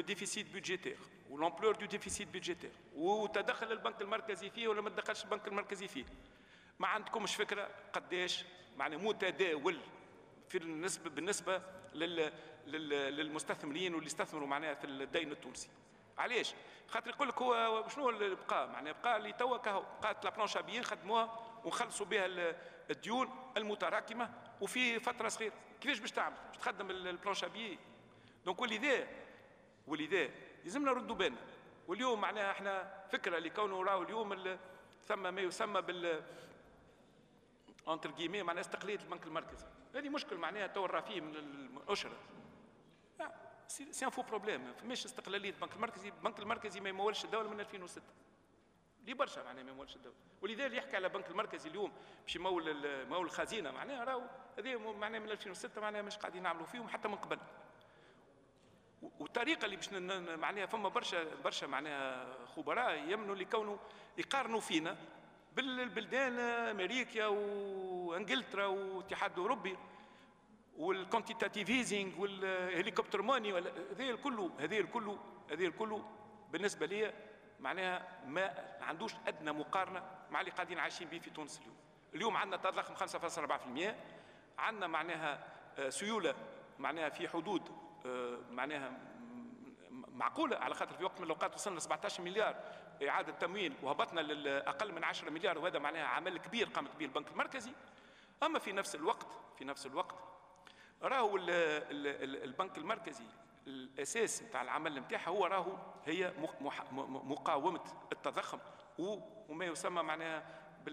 ديفيسيت بودجيتير والامبلور دو ديفيسيت بودجيتير وتدخل البنك المركزي فيه ولا ما تدخلش البنك المركزي فيه. ما عندكمش فكره قداش معناه متداول في بالنسبه للمستثمرين واللي استثمروا معناها في الدين التونسي. علاش؟ خاطر يقول لك هو شنو اللي بقى معناها بقى اللي توا بقات لابلانش ابيين نخدموها ونخلصوا بها الديون المتراكمه وفي فتره صغيره. كيفاش باش تعمل؟ باش تخدم البلانش ابيي؟ دونك ولذا لازمنا نردوا بالنا. واليوم معناها احنا فكره اللي كونه راهو اليوم ثم ما يسمى بال انتر كيمي معناها استقلاليه البنك المركزي. هذه مشكل معناها تو راه فيه من الاشره. سي ان فو بروبليم. ما فماش استقلاليه البنك المركزي. البنك المركزي ما يمولش الدوله من 2006. لي برشا معناها ما يمولش الدوله. ولذلك يحكي على البنك المركزي اليوم باش يمول الخزينه معناها راهو هذه معناها من 2006 معناها مش قاعدين نعملوا فيهم حتى من قبل. والطريقه اللي باش معناها فما برشا معناها خبراء يمنوا اللي كونوا يقارنوا فينا بالبلدان امريكا وانجلترا والاتحاد الاوروبي والكونتيتاتيفيزينغ والهليكوبتر ماني. هذه الكل بالنسبه لي معناها ما عندوش ادنى مقارنه مع اللي قاعدين عايشين به في تونس اليوم عندنا تضخم 5.4%، عندنا معناها سيوله معناها في حدود معناها معقوله، على خاطر في وقت من الاوقات وصلنا 17 مليار اعاده تمويل وهبطنا لاقل من 10 مليار، وهذا معناها عمل كبير قامت به البنك المركزي. اما في نفس الوقت راهو البنك المركزي الاساس نتاع العمل نتاعها هي مقاومه التضخم وما يسمى معناها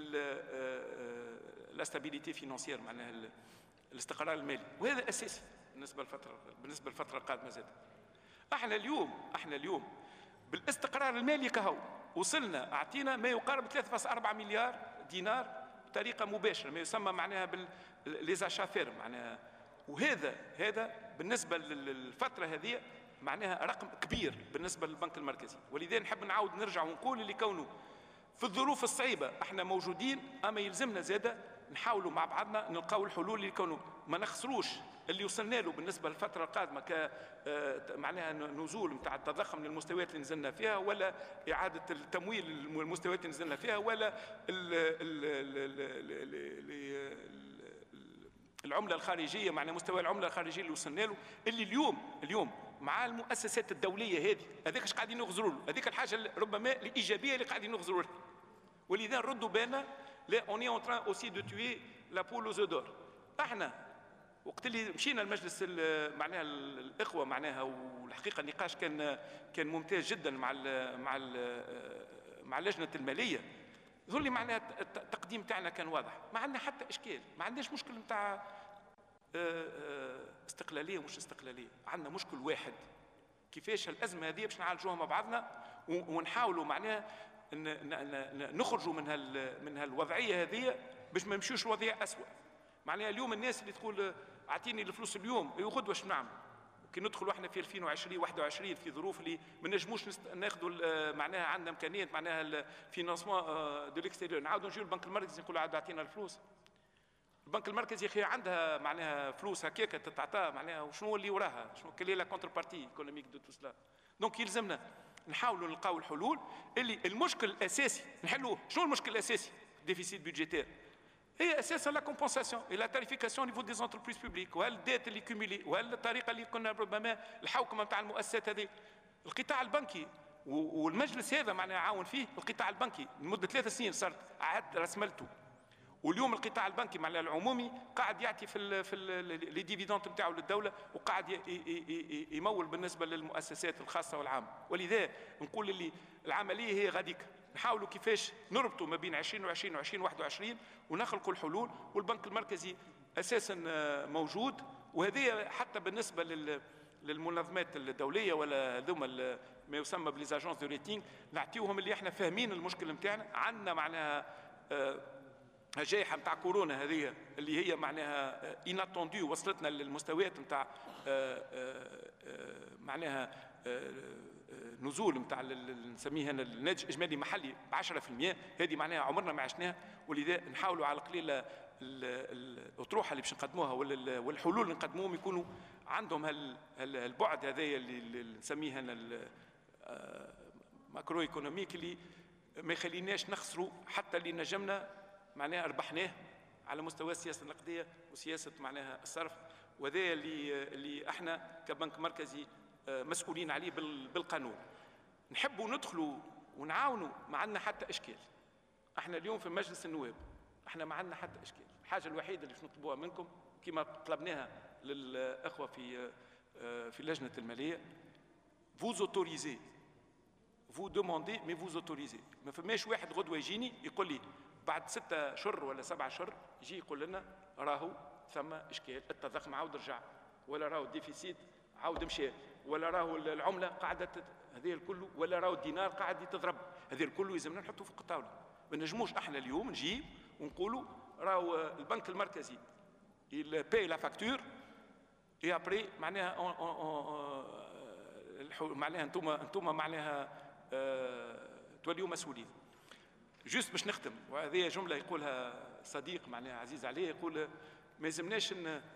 بالاستابيليتي فينانسيير معناها الاستقرار المالي، وهذا اساسي بالنسبه للفتره القادمه زاد. احنا اليوم بالاستقرار المالي كهو وصلنا اعطينا ما يقارب 3.4 مليار دينار بطريقه مباشره، ما يسمى معناها بالليزاشافير معناها، وهذا بالنسبه للفتره هذه معناها رقم كبير بالنسبه للبنك المركزي. ولذلك نحب نعاود نرجع ونقول اللي كونه في الظروف الصعيبه احنا موجودين، اما يلزمنا زاده نحاولوا مع بعضنا نلقاو الحلول اللي كانوا ما نخسروش اللي وصلنا له بالنسبه للفتره القادمه ك معناها نزول نتاع التضخم للمستويات اللي نزلنا فيها، ولا اعاده التمويل للمستويات اللي نزلنا فيها، ولا العمله الخارجيه معناها مستوى العمله الخارجيه اللي وصلنا له، اللي اليوم مع المؤسسات الدوليه هذيك اش قاعدين نغزروا له، هذيك الحاجه ربما الايجابيه اللي قاعدين نغزروا لها. ولذا نردوا بالنا لا اوني اون تران اوسي دو توي لا بول اوز دور. احنا وقت اللي مشينا المجلس معناها الاخوه معناها، والحقيقه النقاش كان ممتاز جدا مع لجنه الماليه، يظل لي معناها التقديم تاعنا كان واضح، ما عندنا حتى اشكال، ما عندناش مشكل نتاع استقلاليه ومش استقلاليه، عندنا مشكل واحد، كيفاش الازمه هذه باش نعالجوها مع بعضنا ونحاولوا معناها نخرجوا من هالوضعيه هذه باش ما نمشيوش لوضعيه اسوء. معناها اليوم الناس اللي تقول اعطيني الفلوس اليوم غدوه واش نعمل؟ كي ندخلوا احنا في 2021 في ظروف اللي ما نجموش ناخذوا معناها عندنا امكانيات معناها الفينانسمون دو ليكستيريور، نعاودوا نجيو البنك المركزي نقولوا عاد اعطينا الفلوس. البنك المركزي اخي عندها معناها فلوس هكاك تتعطى معناها، وشنو اللي وراها؟ شنو كلي لا كونتر بارتي ايكونوميك دو تو سلا؟ دونك يلزمنا نحاولوا نلقاو الحلول اللي المشكل الاساسي نحلوه. شنو المشكل الاساسي؟ ديفيسيت بودجيتير هي اساسا لا كومبونساسيون اي لا تاريفيكاسيون نيفو دي زونتربريز بوبليك، وهالديت اللي كوميلي، وهالطريقه اللي كنا ربما الحوكمه نتاع المؤسسات هذه. القطاع البنكي والمجلس هذا معناها عاون فيه القطاع البنكي لمده 3 سنين صارت عاد رسملته، واليوم القطاع البنكي معناها العمومي قاعد يعطي في لي ديفيدونت نتاعو للدوله، وقاعد يمول بالنسبه للمؤسسات الخاصه والعامه. ولذا نقول اللي العمليه هي غاديك نحاولوا كيفاش نربطوا ما بين 2020 و 2021 ونخلقوا الحلول، والبنك المركزي اساسا موجود، وهذه حتى بالنسبه للمنظمات الدوليه ولا هذوما ما يسمى بليزاجونس دو ريتينغ نعطيوهم اللي احنا فاهمين المشكل نتاعنا. عندنا معناها الجائحه نتاع كورونا هذه اللي هي معناها اناتوندو وصلتنا للمستويات نتاع معناها نزول نتاع نسميه هنا الناتج الاجمالي المحلي ب 10%، هذه معناها عمرنا ما عشناها. ولذا نحاولوا على القليل الاطروحه اللي باش نقدموها والحلول اللي نقدموهم يكونوا عندهم البعد هذايا اللي نسميه انا ماكرو ايكونوميك، اللي ما يخليناش نخسروا حتى اللي نجمنا معناها ربحناه على مستوى السياسه النقديه وسياسه معناها الصرف، وهذا اللي احنا كبنك مركزي مسؤولين عليه بالقانون. نحبوا ندخلوا ونعاونوا، ما عندنا حتى اشكال. احنا اليوم في مجلس النواب احنا ما عندنا حتى اشكال. الحاجه الوحيده اللي نطلبوها منكم كما طلبناها للاخوه في لجنه الماليه، vous autorisez vous demandez mais vous autorisez. ما فماش واحد غدوه يجيني يقول لي بعد 6 أشهر ولا 7 أشهر يجي يقول لنا راهو ثم اشكال، التضخم عاود رجع، ولا راهو الديفيسيت عاود مشى، ولا راهو العمله قاعده هذه الكل، ولا راهو الدينار قاعد يتضرب. هذه الكل يلزمنا نحطوا فوق الطاوله. ما نجموش احنا اليوم نجي ونقولوا راهو البنك المركزي il paye la facture et après معناها معناها انتم معناها توليوا مسؤولين. جوست باش نختم، وهذه جمله يقولها صديق معناها عزيز عليه، يقول ما يلزمناش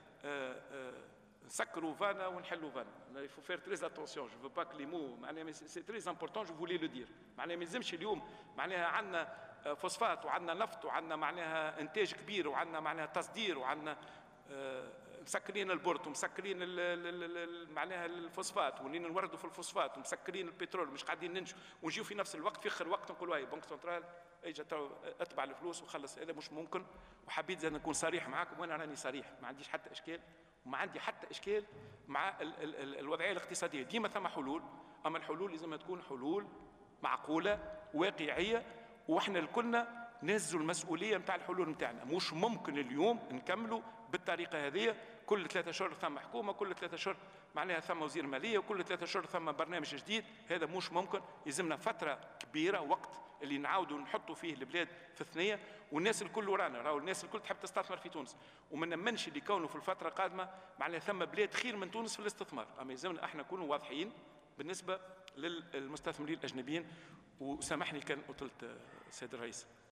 نسكروا فانا ونحلوا فانا. il faut faire très attention, je veux pas que les mots معناها c'est très important, je voulais le dire. معناها ما يلزمش اليوم معناها عندنا فوسفات وعندنا نفط وعندنا معناها انتاج كبير وعندنا معناها تصدير وعندنا مسكرين البورت ومسكرين معناها الفوسفات ولين نوردوا في الفوسفات ومسكرين البترول مش قاعدين ننجوا، ونجيو في نفس الوقت في اخر وقت نقولوا هاي بنك سنترال اجى اتبع الفلوس وخلص. هذا مش ممكن. وحبيت زي نكون صريح معاكم، وانا راني صريح، ما عنديش حتى اشكال، وما عندي حتى اشكال مع الوضعيه الاقتصاديه. ديما ثم حلول، اما الحلول لازم تكون حلول معقوله واقعيه، واحنا الكلنا نهزوا المسؤوليه نتاع الحلول نتاعنا. مش ممكن اليوم نكملوا بالطريقه هذه، كل 3 أشهر ثم حكومه، كل 3 أشهر معناها ثم وزير ماليه، وكل 3 أشهر ثم برنامج جديد. هذا مش ممكن. يلزمنا فتره كبيره، وقت اللي نعاودوا نحطوا فيه البلاد في الثنيه. والناس الكل ورانا، راهو الناس الكل تحب تستثمر في تونس، وما نمنش اللي كونه في الفتره القادمه معناها ثم بلاد خير من تونس في الاستثمار. اما يلزمنا احنا نكونوا واضحين بالنسبه للمستثمرين الاجنبيين. وسامحني كان قلت سيد الرئيس.